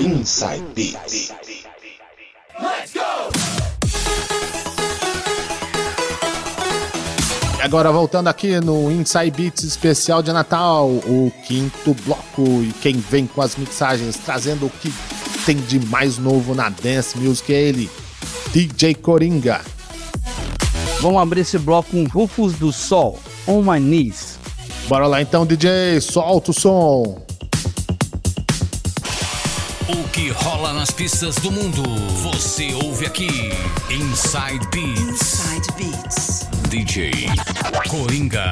Inside Beats. Let's go! Agora voltando aqui no Inside Beats especial de Natal, o quinto bloco, e quem vem com as mixagens trazendo o que tem de mais novo na Dance Music é ele, DJ Coringa. Vamos abrir esse bloco com Rufus do Sol, On My Knees. Bora lá então, DJ, solta o som. O que rola nas pistas do mundo, você ouve aqui. Inside Beats. Inside Beats. DJ Coringa.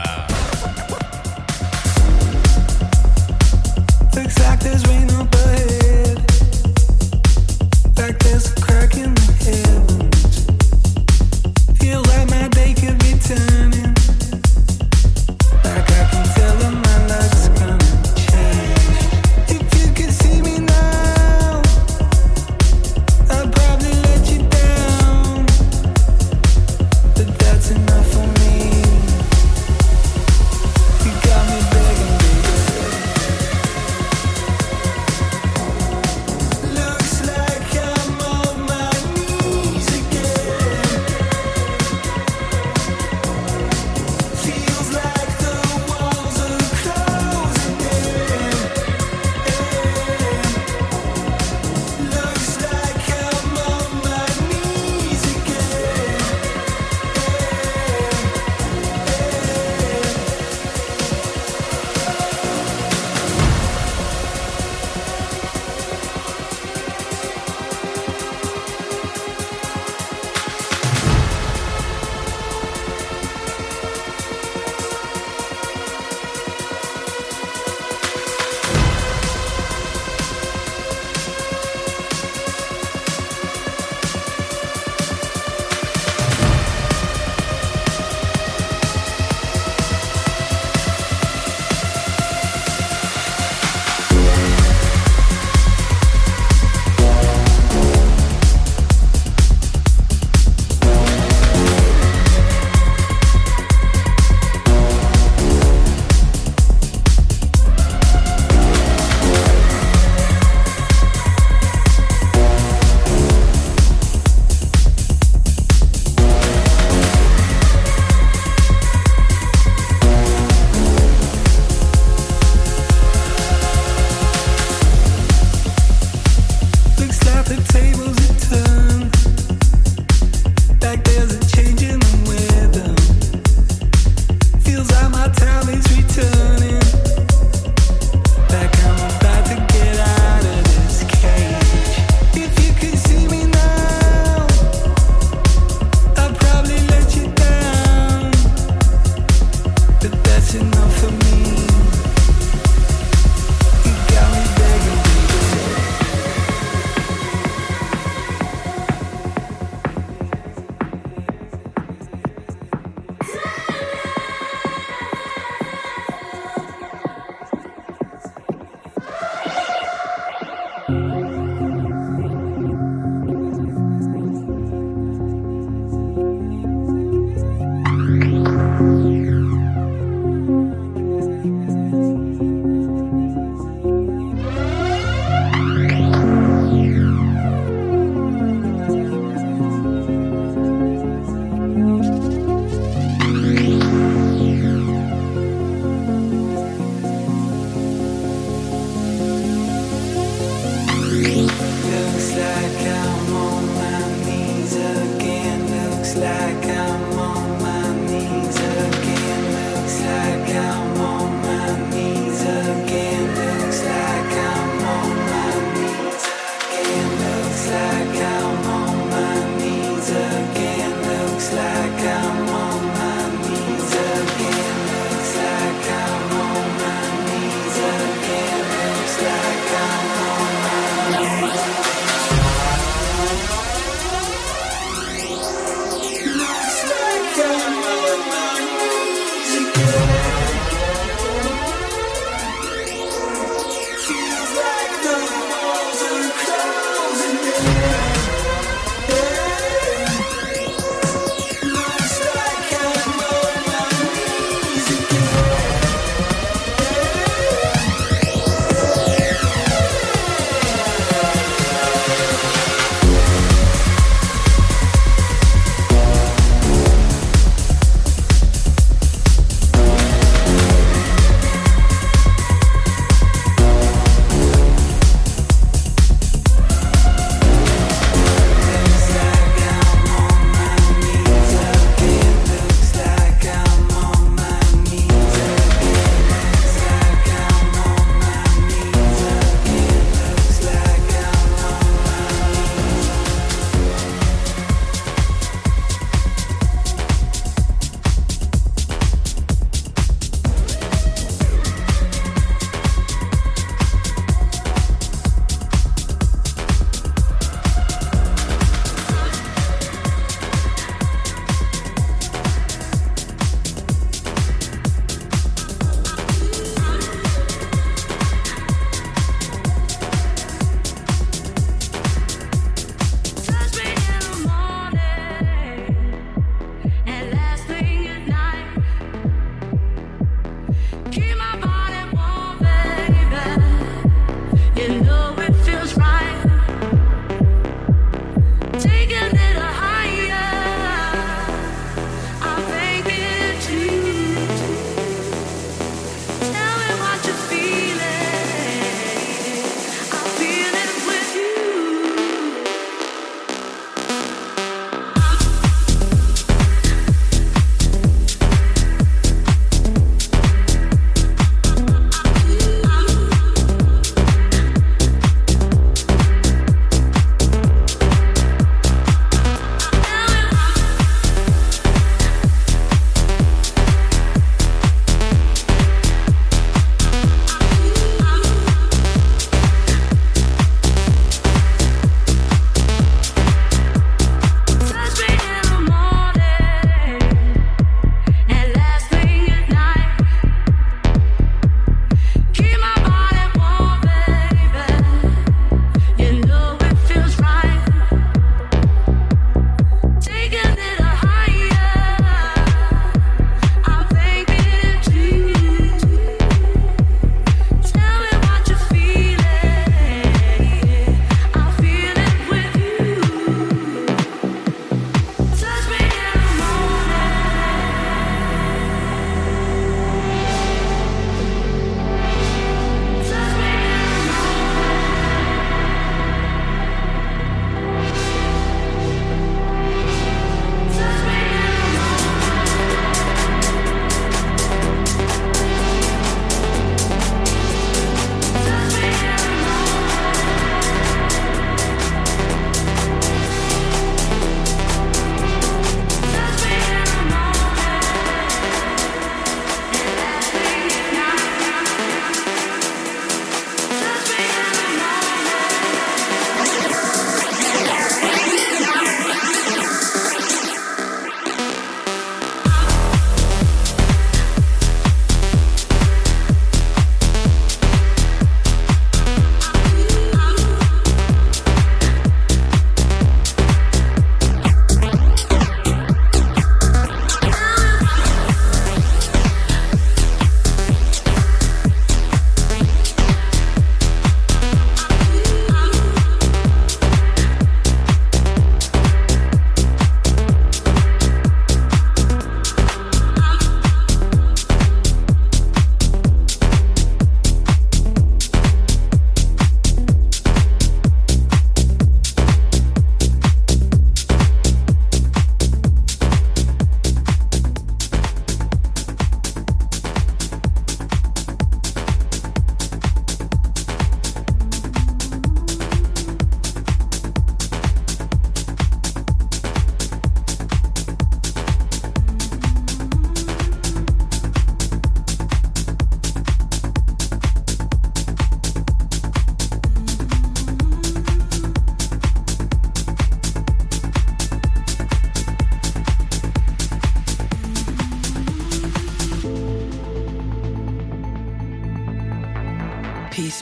Looks like there's rain up ahead, like there's a crack in the heavens. Feels like my day could be turning, like I can tell that my life's gonna change. If you could see me now, I'd probably let you down, but that's enough for me. You got me begging, baby. Looks like I'm on my knees again. Feels like the walls are closing in. Looks like I'm on my knees again. Looks like the tables have turned, like there's a change in the weather. Feels like my time is returning, like I'm about to get out of this cage. If you could see me now, I'd probably let you down, but that's enough for me. You got me begging, baby. Looks like I'm on my knees again. Looks like I'm on my knees again. Looks like I'm on my knees again. Looks like I'm on my knees again. Looks like I'm on my knees again. Looks like I'm on my knees again. Looks like I'm on my knees again. Looks like I'm on my knees. Looks like I'm on my knees again.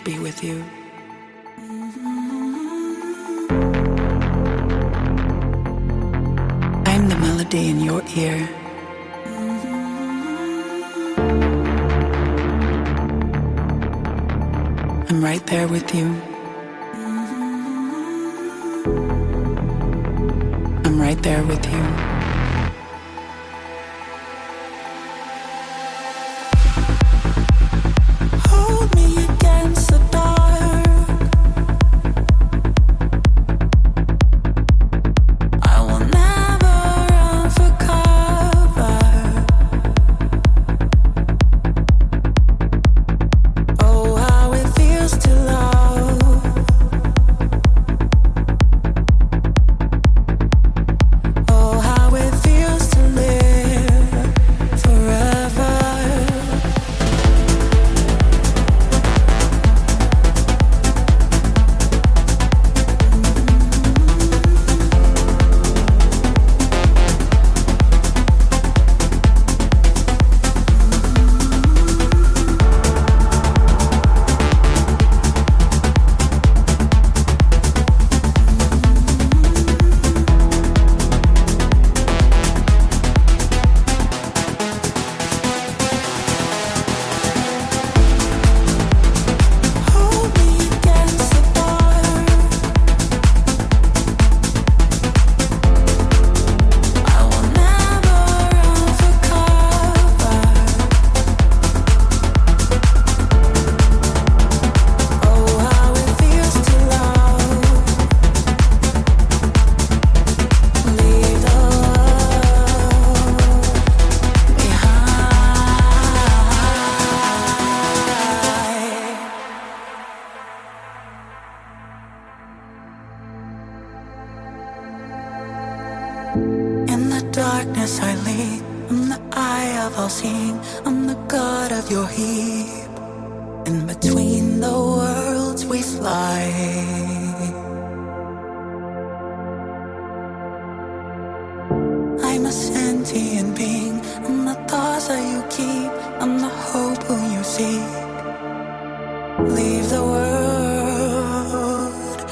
be with you. I'm the melody in your ear. I'm right there with you. I'm right there with you. Hold me against the dark. I will never run for cover. Oh, how it feels to love. Oh, how it feels to live forever. Hold me against the dark. I will never run for cover. Oh, how it feels to love. Leave the world behind. In the darkness I lead. I'm the eye of all seeing. I'm the god of your heap. In between the worlds we fly. I'm a sentient being. I'm the thoughts that you keep. I'm the hope who you seek. Leave the world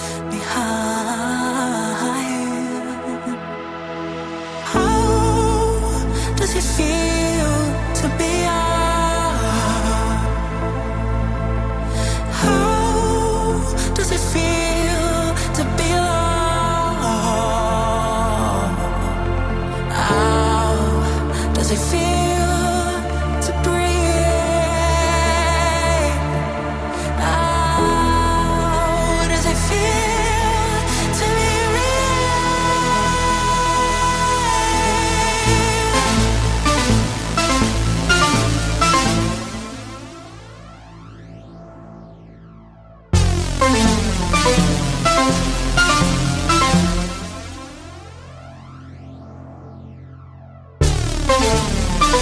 behind. How does it feel to be young? How does it feel to be alone? How does it feel to breathe? How does it feel to be real?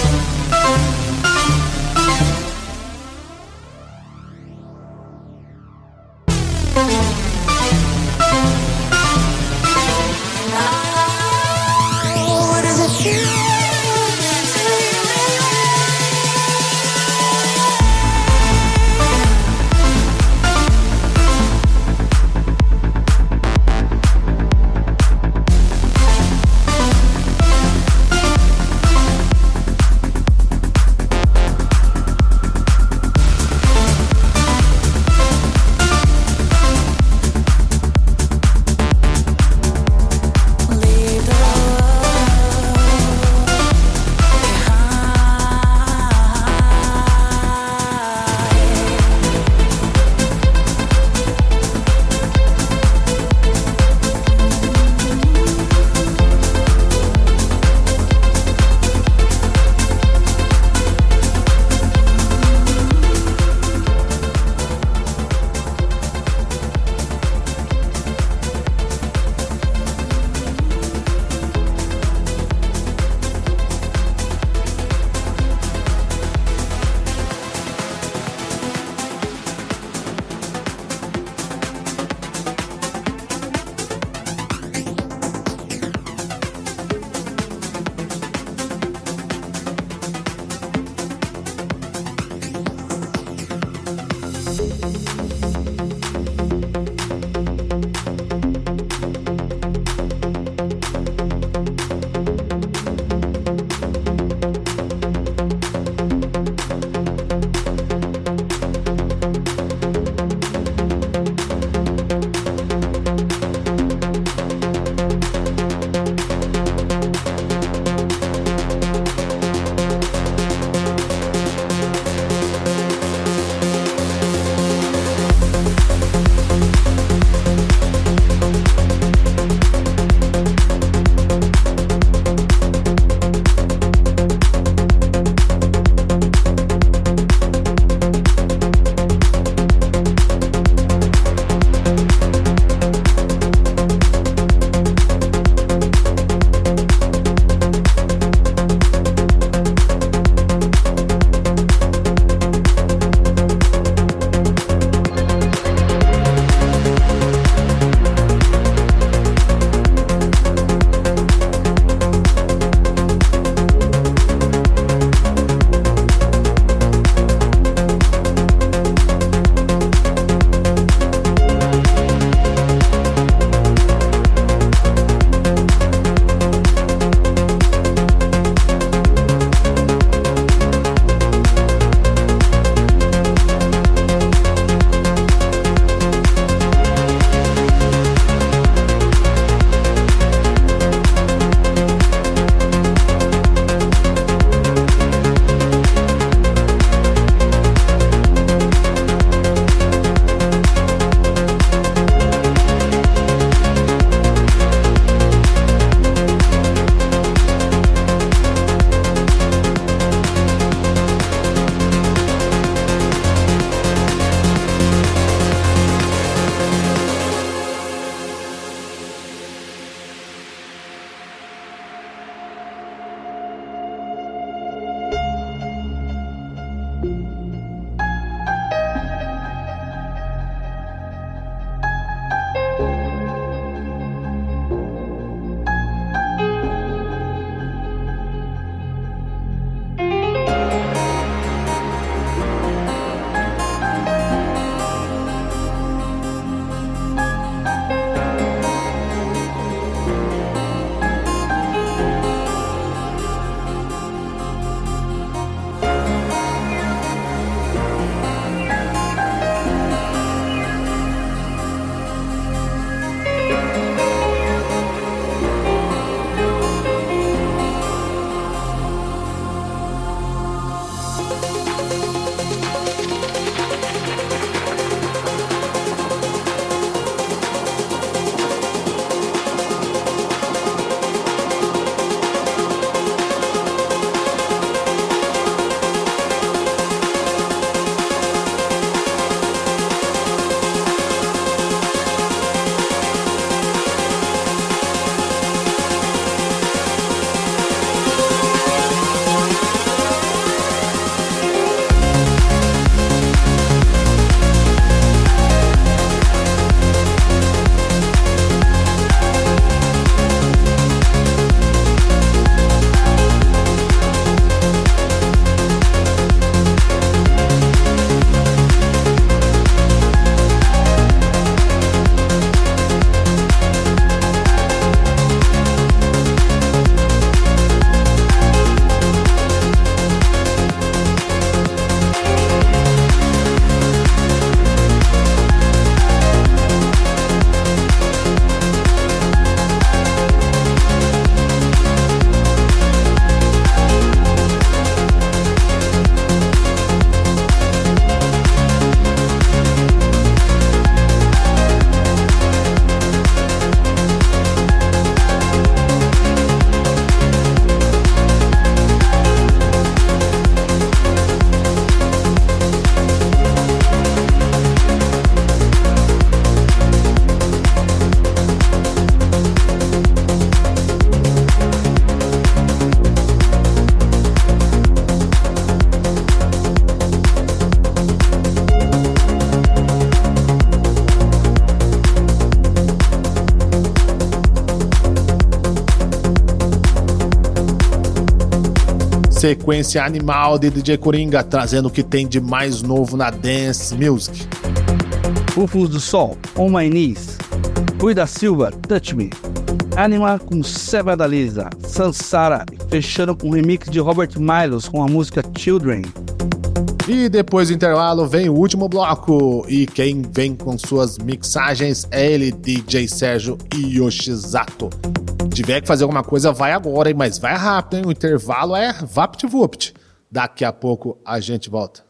sequência animal de DJ Coringa, trazendo o que tem de mais novo na Dance Music. Rufus do Sol, On My Knees. Rui da Silva, Touch Me. Anima com Seba da Lisa. Sansara, fechando com o remix de Robert Milos com a música Children. E depois do intervalo vem o último bloco, e quem vem com suas mixagens é ele, DJ Sérgio Yoshizato. Tiver que fazer alguma coisa, vai agora, hein? Mas vai rápido, hein? O intervalo é vapt-vupt. Daqui a pouco a gente volta.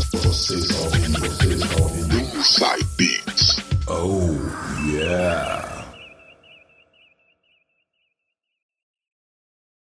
Vocês ouvindo Inside Beats. Oh, yeah.